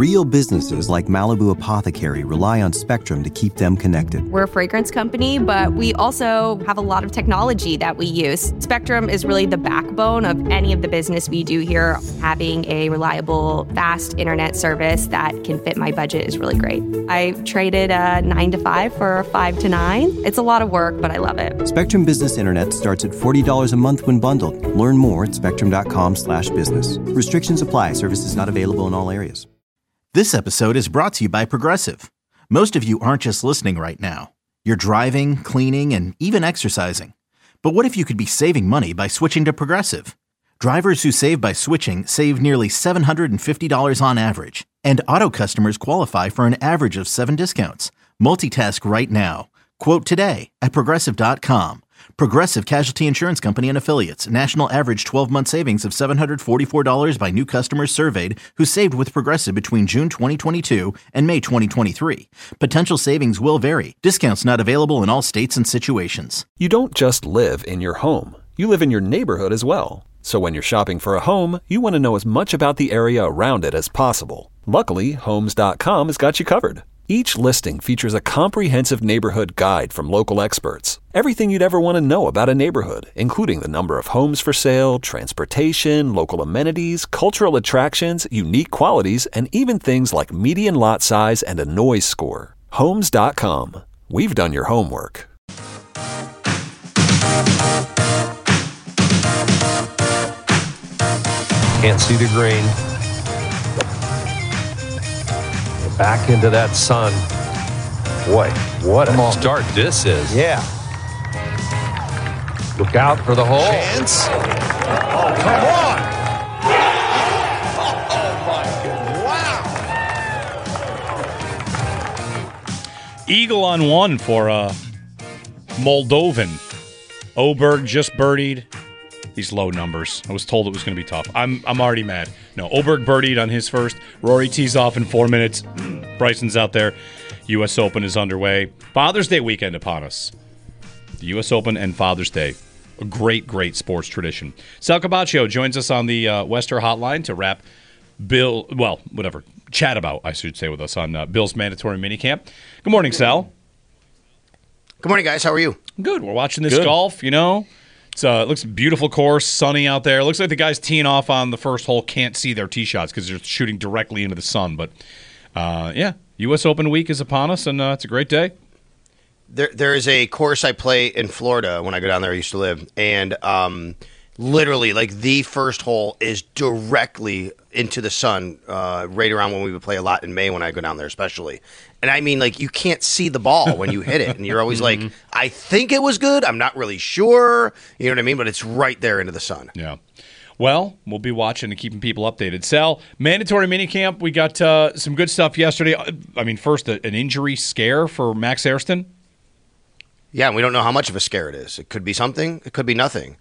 Real businesses like Malibu Apothecary rely on Spectrum to keep them connected. We're a fragrance company, but we also have a lot of technology that we use. Spectrum is really the backbone of any of the business we do here. Having a reliable, fast internet service that can fit my budget is really great. I traded a 9 to 5 for a 5 to 9. It's a lot of work, but I love it. Spectrum Business Internet starts at $40 a month when bundled. Learn more at spectrum.com/business. Restrictions apply. Services not available in all areas. This episode is brought to you by Progressive. Most of you aren't just listening right now. You're driving, cleaning, and even exercising. But what if you could be saving money by switching to Progressive? Drivers who save by switching save nearly $750 on average. And auto customers qualify for an average of 7 discounts. Multitask right now. Quote today at Progressive.com. Progressive Casualty Insurance Company and Affiliates. National average 12-month savings of $744 by new customers surveyed who saved with Progressive between June 2022 and May 2023. Potential savings will vary. Discounts not available in all states and situations. You don't just live in your home. You live in your neighborhood as well. So when you're shopping for a home, you want to know as much about the area around it as possible. Luckily, Homes.com has got you covered. Each listing features a comprehensive neighborhood guide from local experts. Everything you'd ever want to know about a neighborhood, including the number of homes for sale, transportation, local amenities, cultural attractions, unique qualities, and even things like median lot size and a noise score. Homes.com. We've done your homework. Can't see the green. Back into that sun. Boy, what a start this is. Yeah. Look out for the hole. Chance. Oh, come on. Oh, my goodness. Wow. Eagle on one for Moldovan. Oberg just birdied. These low numbers. I was told it was going to be tough. I'm already mad. No, Oberg birdied on his first. Rory tees off in 4 minutes. Bryson's out there. U.S. Open is underway. Father's Day weekend upon us. The U.S. Open and Father's Day. A great, great sports tradition. Sal Capaccio joins us on the Wester Hotline to wrap chat about, I should say, with us on Bill's mandatory minicamp. Good morning, Sal. Good morning, guys. How are you? Good. We're watching this golf, It looks beautiful course, sunny out there. It looks like the guys teeing off on the first hole can't see their tee shots because they're shooting directly into the sun. But, U.S. Open week is upon us, and it's a great day. There is a course I play in Florida when I go down there. I used to live. And literally, like, the first hole is directly into the sun right around when we would play a lot in May when I go down there especially. And I mean, like, you can't see the ball when you hit it. And you're always like, I think it was good. I'm not really sure. You know what I mean? But it's right there into the sun. Yeah. Well, we'll be watching and keeping people updated. Sal, mandatory minicamp. We got some good stuff yesterday. I mean, first, an injury scare for Max Hairston. Yeah, and we don't know how much of a scare it is. It could be something. It could be nothing.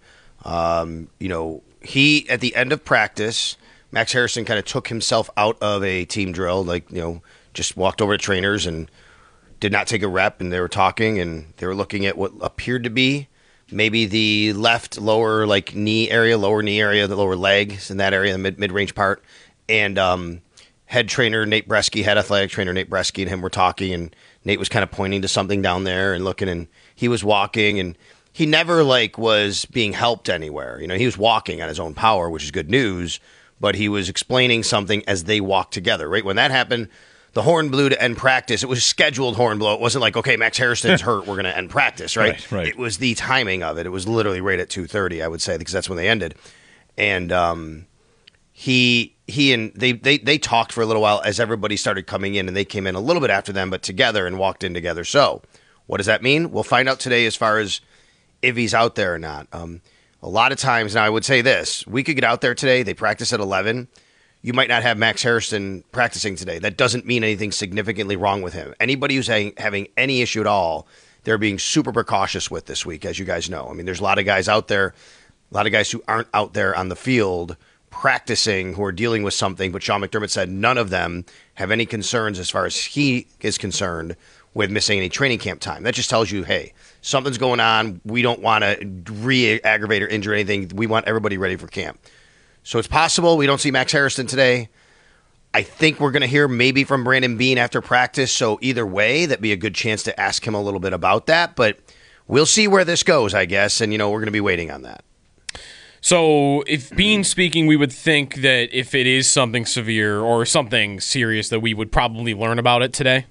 He, at the end of practice, Max Hairston kind of took himself out of a team drill, just walked over to trainers and did not take a rep, and they were talking, and they were looking at what appeared to be maybe the left lower knee area, the lower legs in that area, the mid-range part. And head trainer Nate Bresky, head athletic trainer Nate Bresky and him were talking, and Nate was kind of pointing to something down there and looking, and he was walking, and he never was being helped anywhere. He was walking on his own power, which is good news, but he was explaining something as they walked together. Right when that happened, the horn blew to end practice. It was scheduled horn blow. It wasn't like, okay, Max Hairston's hurt, we're going to end practice, right? Right. It was the timing of it. It was literally right at 2:30, I would say, because that's when they ended. And he and they talked for a little while as everybody started coming in, and they came in a little bit after them, but together and walked in together. So what does that mean? We'll find out today as far as if he's out there or not. A lot of times, now I would say this, we could get out there today, they practice at 11, you might not have Max Hairston practicing today. That doesn't mean anything significantly wrong with him. Anybody who's having any issue at all, they're being super precautious with this week, as you guys know. I mean, there's a lot of guys out there, a lot of guys who aren't out there on the field practicing who are dealing with something, but Sean McDermott said none of them have any concerns as far as he is concerned with missing any training camp time. That just tells you, hey, something's going on. We don't want to re-aggravate or injure anything. We want everybody ready for camp. So it's possible we don't see Max Hairston today. I think we're going to hear maybe from Brandon Beane after practice. So either way, that'd be a good chance to ask him a little bit about that. But we'll see where this goes, I guess. And, we're going to be waiting on that. So if Beane's speaking, we would think that if it is something severe or something serious, that we would probably learn about it today.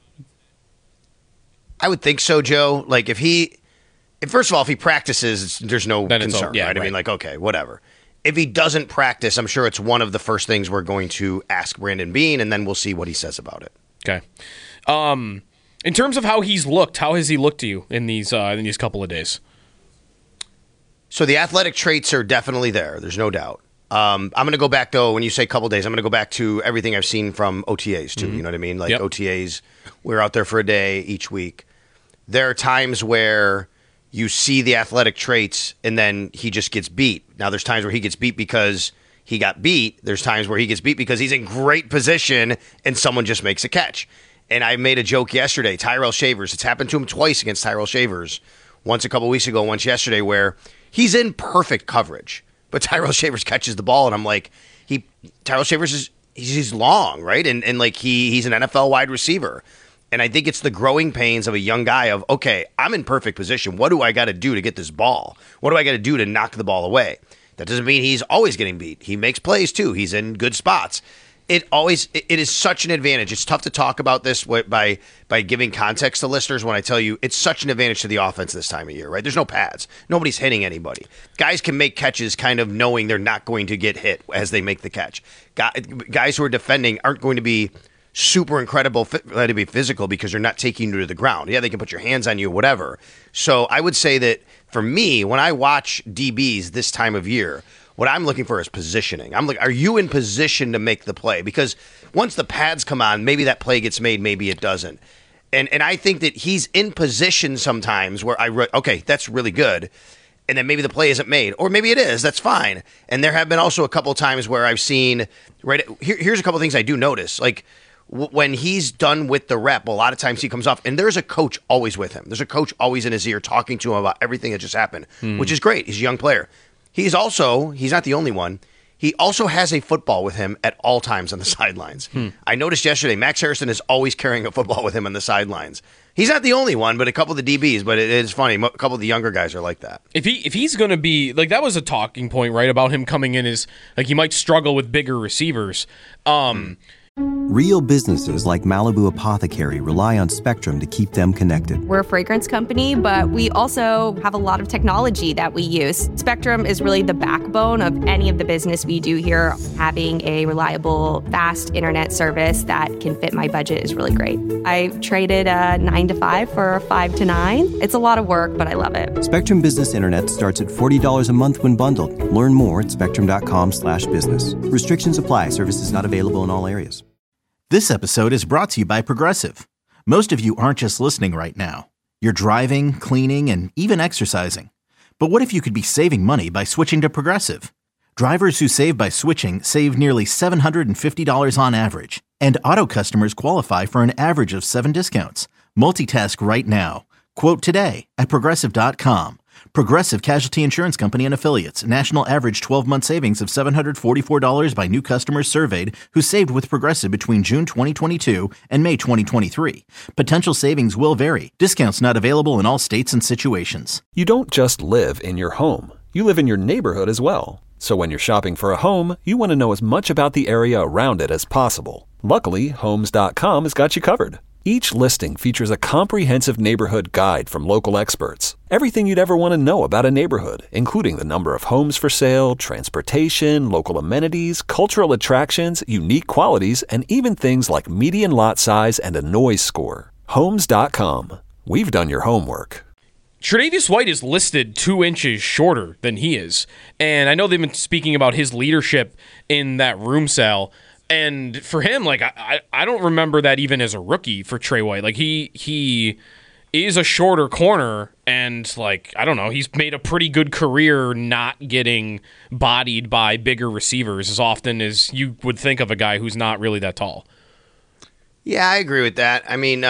I would think so, Joe. Like first of all, if he practices, there's no concern, right? I mean, okay, whatever. If he doesn't practice, I'm sure it's one of the first things we're going to ask Brandon Beane, and then we'll see what he says about it. Okay. In terms of how he's looked, how has he looked to you in these couple of days? So the athletic traits are definitely there. There's no doubt. I'm going to go back, though, when you say couple days, I'm going to go back to everything I've seen from OTAs, too. Mm-hmm. You know what I mean? OTAs, we're out there for a day each week. There are times where you see the athletic traits and then he just gets beat. Now, there's times where he gets beat because he got beat. There's times where he gets beat because he's in great position and someone just makes a catch. And I made a joke yesterday, Tyrell Shavers. It's happened to him twice against Tyrell Shavers. Once a couple weeks ago, once yesterday, where he's in perfect coverage. But Tyrell Shavers catches the ball, and I'm like, Tyrell Shavers he's long, right? And he's an NFL wide receiver. And I think it's the growing pains of a young guy of, okay, I'm in perfect position. What do I got to do to get this ball? What do I got to do to knock the ball away? That doesn't mean he's always getting beat. He makes plays too. He's in good spots. It is such an advantage. It's tough to talk about this by giving context to listeners when I tell you it's such an advantage to the offense this time of year, right? There's no pads. Nobody's hitting anybody. Guys can make catches kind of knowing they're not going to get hit as they make the catch. Guys who are defending aren't going to be super incredible to be physical because you're not taking you to the ground. Yeah, they can put your hands on you, whatever. So I would say that for me, when I watch DBs this time of year, what I'm looking for is positioning. I'm like, are you in position to make the play? Because once the pads come on, maybe that play gets made, maybe it doesn't. And I think that he's in position sometimes where okay, that's really good. And then maybe the play isn't made. Or maybe it is. That's fine. And there have been also a couple times where I've seen, right, here's a couple things I do notice. Like, when he's done with the rep, a lot of times he comes off, and there's a coach always with him. There's a coach always in his ear talking to him about everything that just happened, which is great. He's a young player. He's not the only one. He also has a football with him at all times on the sidelines. I noticed yesterday, Max Harrison is always carrying a football with him on the sidelines. He's not the only one, but a couple of the DBs, but it is funny. A couple of the younger guys are like that. If he's going to be, like, that was a talking point, right, about him coming in as, like, he might struggle with bigger receivers. Real businesses like Malibu Apothecary rely on Spectrum to keep them connected. We're a fragrance company, but we also have a lot of technology that we use. Spectrum is really the backbone of any of the business we do here. Having a reliable, fast internet service that can fit my budget is really great. I traded a 9 to 5 for a 5 to 9. It's a lot of work, but I love it. Spectrum Business Internet starts at $40 a month when bundled. Learn more at spectrum.com/business. Restrictions apply. Services not available in all areas. This episode is brought to you by Progressive. Most of you aren't just listening right now. You're driving, cleaning, and even exercising. But what if you could be saving money by switching to Progressive? Drivers who save by switching save nearly $750 on average. And auto customers qualify for an average of 7 discounts. Multitask right now. Quote today at Progressive.com. Progressive Casualty Insurance Company and Affiliates. National average 12-month savings of $744 by new customers surveyed who saved with Progressive between June 2022 and May 2023. Potential savings will vary. Discounts not available in all states and situations. You don't just live in your home. You live in your neighborhood as well. So when you're shopping for a home, you want to know as much about the area around it as possible. Luckily, Homes.com has got you covered. Each listing features a comprehensive neighborhood guide from local experts. Everything you'd ever want to know about a neighborhood, including the number of homes for sale, transportation, local amenities, cultural attractions, unique qualities, and even things like median lot size and a noise score. Homes.com. We've done your homework. Tre'Davious White is listed 2 inches shorter than he is. And I know they've been speaking about his leadership in that room cell. And for him, like, I don't remember that even as a rookie for Trey White. Like, he is a shorter corner, and, like, I don't know, he's made a pretty good career not getting bodied by bigger receivers as often as you would think of a guy who's not really that tall. Yeah, I agree with that. I mean,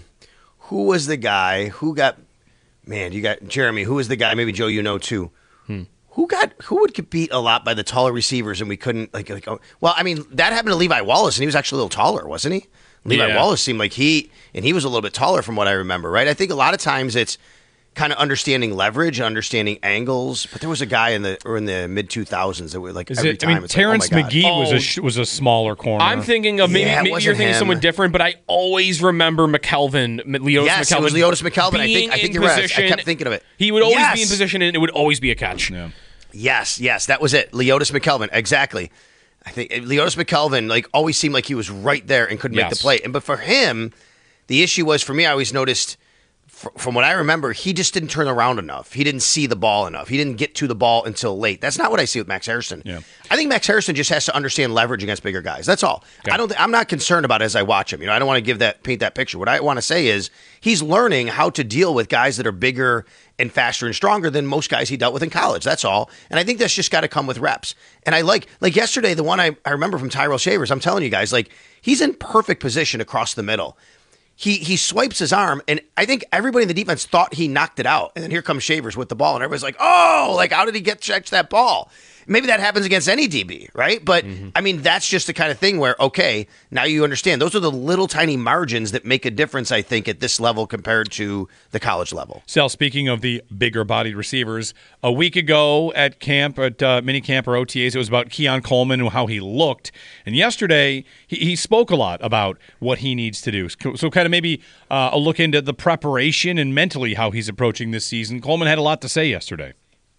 who was the guy who got – man, you got Jeremy. Who was the guy – maybe, Joe, you know, too. who would get beat a lot by the taller receivers and we couldn't well, I mean, that happened to Levi Wallace and he was actually a little taller, wasn't he? Levi Wallace seemed like he was a little bit taller from what I remember, right? I think a lot of times it's kind of understanding leverage, understanding angles. But there was a guy in the mid 2000s that would every time. Terrence McGee was a smaller corner. I'm thinking of maybe you're thinking someone different, but I always remember McKelvin, Leotis McKelvin. Yes, it was Leotis McKelvin. I think you're right. I kept thinking of it. He would always be in position, and it would always be a catch. Yeah. Yes, that was it. Leotis McKelvin, exactly. I think Leotis McKelvin always seemed like he was right there and couldn't make the play. But for him, the issue was, for me, I always noticed, from what I remember, he just didn't turn around enough. He didn't see the ball enough. He didn't get to the ball until late. That's not what I see with Max Harrison. Yeah. I think Max Harrison just has to understand leverage against bigger guys. That's all. Okay. I'm not concerned about it as I watch him. I don't want to paint that picture. What I want to say is he's learning how to deal with guys that are bigger and faster and stronger than most guys he dealt with in college. That's all. And I think that's just got to come with reps. And I like yesterday, the one I remember from Tyrell Shavers, I'm telling you guys, he's in perfect position across the middle. He swipes his arm, and I think everybody in the defense thought he knocked it out. And then here comes Shavers with the ball, and everybody's like, oh, how did he catch that ball? Maybe that happens against any DB, right? But, I mean, that's just the kind of thing where, okay, now you understand. Those are the little tiny margins that make a difference, I think, at this level compared to the college level. Sal, speaking of the bigger-bodied receivers, a week ago at camp, at minicamp or OTAs, it was about Keon Coleman and how he looked. And yesterday, he spoke a lot about what he needs to do. So kind of maybe a look into the preparation and mentally how he's approaching this season. Coleman had a lot to say yesterday.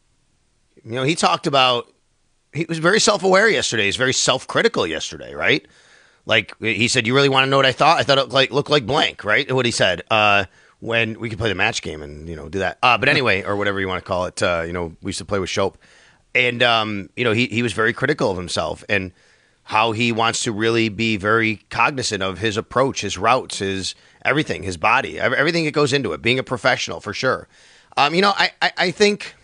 He talked about, he was very self-aware yesterday. He's very self-critical yesterday, right? He said, you really want to know what I thought? I thought it looked like blank, right? What he said. When we could play the match game and, do that. But anyway, or whatever you want to call it. We used to play with Shope. And, he was very critical of himself and how he wants to really be very cognizant of his approach, his routes, his everything, his body, everything that goes into it, being a professional for sure. I think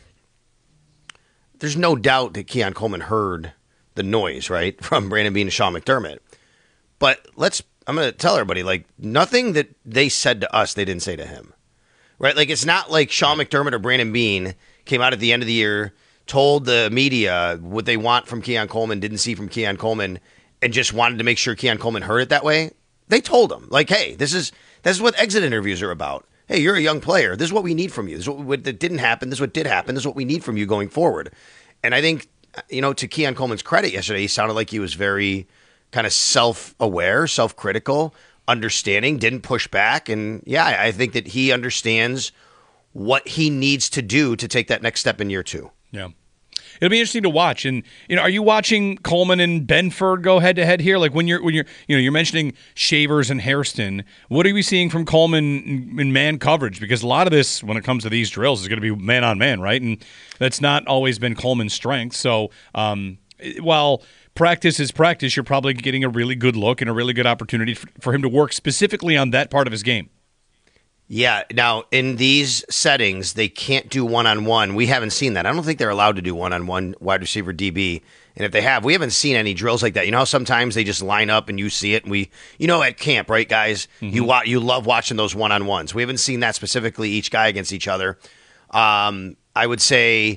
there's no doubt that Keon Coleman heard the noise, right, from Brandon Beane and Sean McDermott. But I'm going to tell everybody, nothing that they said to us, they didn't say to him, right? It's not like Sean McDermott or Brandon Beane came out at the end of the year, told the media what they want from Keon Coleman, didn't see from Keon Coleman, and just wanted to make sure Keon Coleman heard it that way. They told him, hey, this is what exit interviews are about. Hey, you're a young player. This is what we need from you. This is what didn't happen. This is what did happen. This is what we need from you going forward. And I think, to Keon Coleman's credit yesterday, he sounded like he was very kind of self-aware, self-critical, understanding, didn't push back. And, I think that he understands what he needs to do to take that next step in year 2. Yeah. It'll be interesting to watch. And are you watching Coleman and Benford go head to head here? When you're mentioning Shavers and Hairston, what are we seeing from Coleman in man coverage? Because a lot of this, when it comes to these drills, is going to be man on man, right? And that's not always been Coleman's strength. So while practice is practice, you're probably getting a really good look and a really good opportunity for him to work specifically on that part of his game. Yeah. Now, in these settings, they can't do one-on-one. We haven't seen that. I don't think they're allowed to do one-on-one wide receiver DB. And if they have, we haven't seen any drills like that. How sometimes they just line up and you see it. And at camp, right, guys, you love watching those one-on-ones. We haven't seen that specifically, each guy against each other. I would say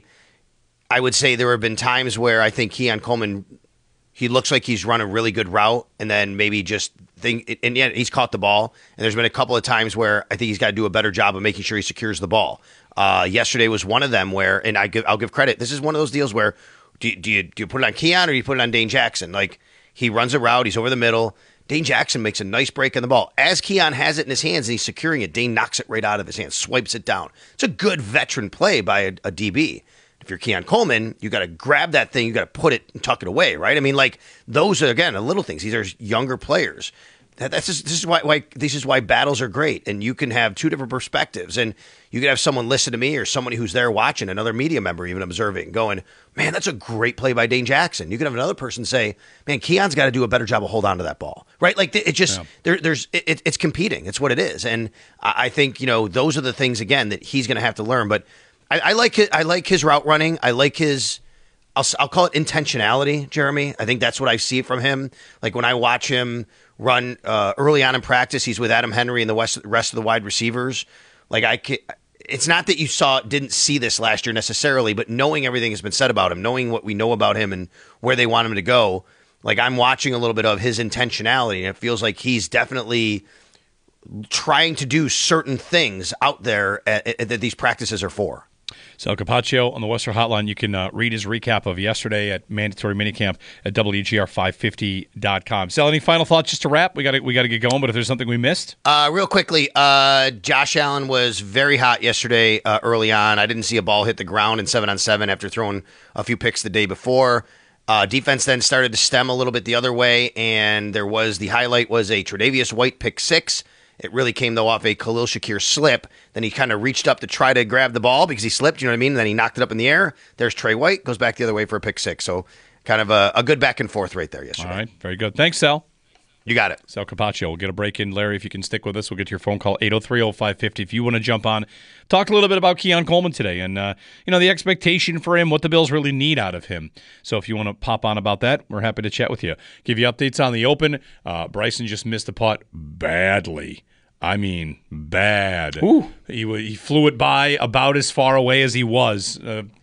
there have been times where I think Keon Coleman, he looks like he's run a really good route and then maybe just and yet he's caught the ball. And there's been a couple of times where I think he's got to do a better job of making sure he secures the ball. Yesterday was one of them where, and I'll give credit. This is one of those deals where do you put it on Keon or do you put it on Dane Jackson? He runs a route, he's over the middle. Dane Jackson makes a nice break on the ball. As Keon has it in his hands and he's securing it, Dane knocks it right out of his hands, swipes it down. It's a good veteran play by a DB. If you're Keon Coleman, you got to grab that thing, you got to put it and tuck it away, right? I mean, those are, again, the little things. These are younger players. This is why battles are great, and you can have two different perspectives, and you can have someone listen to me or somebody who's there watching, another media member even observing, going, man, that's a great play by Dane Jackson. You can have another person say, man, Keon's got to do a better job of hold on to that ball, right? It's competing. It's what it is, and I think those are the things again that he's going to have to learn. But I like his route running. I like his. I'll call it intentionality, Jeremy. I think that's what I see from him. When I watch him run early on in practice, he's with Adam Henry and the rest of the wide receivers. it's not that you didn't see this last year necessarily, but knowing everything has been said about him, knowing what we know about him and where they want him to go, like I'm watching a little bit of his intentionality, and it feels like he's definitely trying to do certain things out there that these practices are for. Sal Capaccio on the Western Hotline. You can read his recap of yesterday at Mandatory Minicamp at WGR550.com. Sal, any final thoughts just to wrap? We got to get going, but if there's something we missed? Real quickly, Josh Allen was very hot yesterday early on. I didn't see a ball hit the ground in 7-on-7 after throwing a few picks the day before. Defense then started to stem a little bit the other way, and the highlight was a Tre'Davious White pick 6. It really came, though, off a Khalil Shakir slip. Then he kind of reached up to try to grab the ball because he slipped, you know what I mean? And then he knocked it up in the air. There's Trey White, goes back the other way for a pick 6. So kind of a good back and forth right there yesterday. All right, very good. Thanks, Sal. You got it. Sal Capaccio. We'll get a break in. Larry, if you can stick with us, we'll get to your phone call, 803-0550. If you want to jump on, talk a little bit about Keon Coleman today and, the expectation for him, what the Bills really need out of him. So if you want to pop on about that, we're happy to chat with you. Give you updates on the Open. Bryson just missed the putt badly. I mean, bad. Ooh. He flew it by about as far away as he was.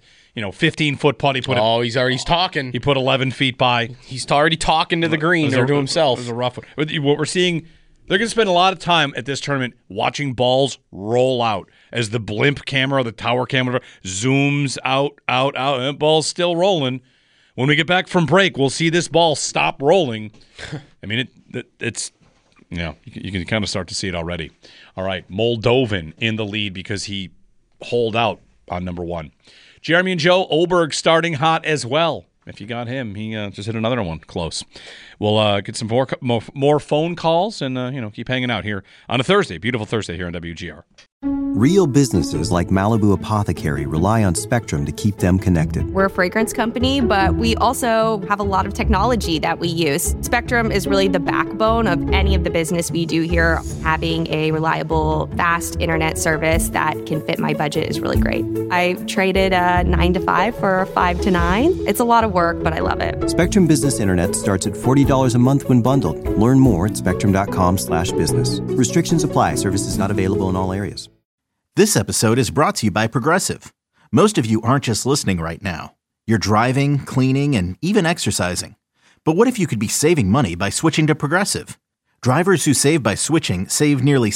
15-foot putt. He's talking. He put 11 feet by. He's already talking to the green or to himself. It was a rough one. What we're seeing, they're going to spend a lot of time at this tournament watching balls roll out as the blimp camera, the tower camera, zooms out, and the ball's still rolling. When we get back from break, we'll see this ball stop rolling. I mean, it's... Yeah, you can kind of start to see it already. All right, Moldovan in the lead because he holed out on number 1. Jeremy and Joe, Oberg starting hot as well. If you got him, he just hit another one close. We'll get some more phone calls and keep hanging out here on a Thursday, beautiful Thursday here on WGR. Real businesses like Malibu Apothecary rely on Spectrum to keep them connected. We're a fragrance company, but we also have a lot of technology that we use. Spectrum is really the backbone of any of the business we do here. Having a reliable, fast internet service that can fit my budget is really great. I traded a 9 to 5 for a 5 to 9. It's a lot of work, but I love it. Spectrum Business Internet starts at $40 a month when bundled. Learn more at spectrum.com/business. Restrictions apply. Services not available in all areas. This episode is brought to you by Progressive. Most of you aren't just listening right now. You're driving, cleaning, and even exercising. But what if you could be saving money by switching to Progressive? Drivers who save by switching save nearly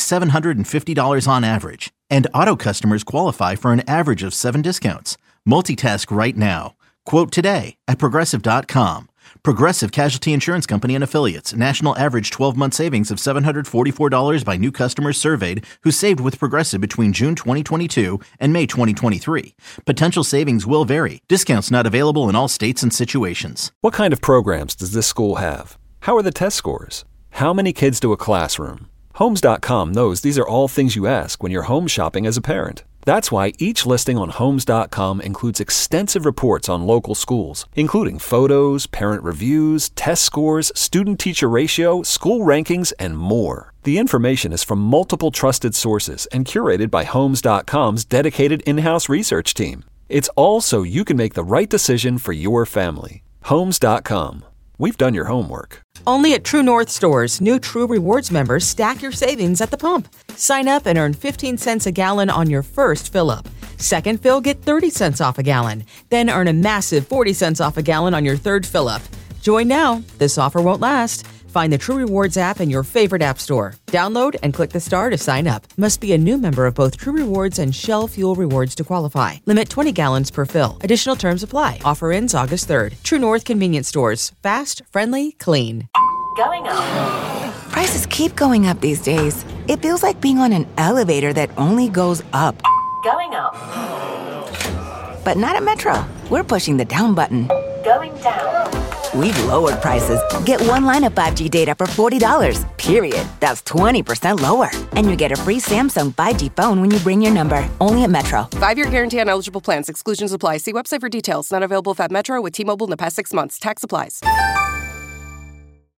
$750 on average. And auto customers qualify for an average of 7 discounts. Multitask right now. Quote today at Progressive.com. Progressive Casualty Insurance Company and Affiliates. National average 12-month savings of $744 by new customers surveyed who saved with Progressive between June 2022 and May 2023. Potential savings will vary. Discounts not available in all states and situations. What kind of programs does this school have? How are the test scores? How many kids do a classroom? Homes.com knows these are all things you ask when you're home shopping as a parent. That's why each listing on Homes.com includes extensive reports on local schools, including photos, parent reviews, test scores, student-teacher ratio, school rankings, and more. The information is from multiple trusted sources and curated by Homes.com's dedicated in-house research team. It's all so you can make the right decision for your family. Homes.com. We've done your homework. Only at True North stores, new True Rewards members stack your savings at the pump. Sign up and earn 15 cents a gallon on your first fill-up. Second fill, get 30 cents off a gallon. Then earn a massive 40 cents off a gallon on your third fill-up. Join now. This offer won't last. Find the True Rewards app in your favorite app store. Download and click the star to sign up. Must be a new member of both True Rewards and Shell Fuel Rewards to qualify. Limit 20 gallons per fill. Additional terms apply. Offer ends August 3rd. True North Convenience Stores. Fast, friendly, clean. Going up. Prices keep going up these days. It feels like being on an elevator that only goes up. Going up. But not at Metro. We're pushing the down button. Going down. We've lowered prices. Get one line of 5G data for $40, period. That's 20% lower. And you get a free Samsung 5G phone when you bring your number. Only at Metro. 5-year guarantee on eligible plans. Exclusions apply. See website for details. Not available at Metro with T-Mobile in the past 6 months. Tax applies.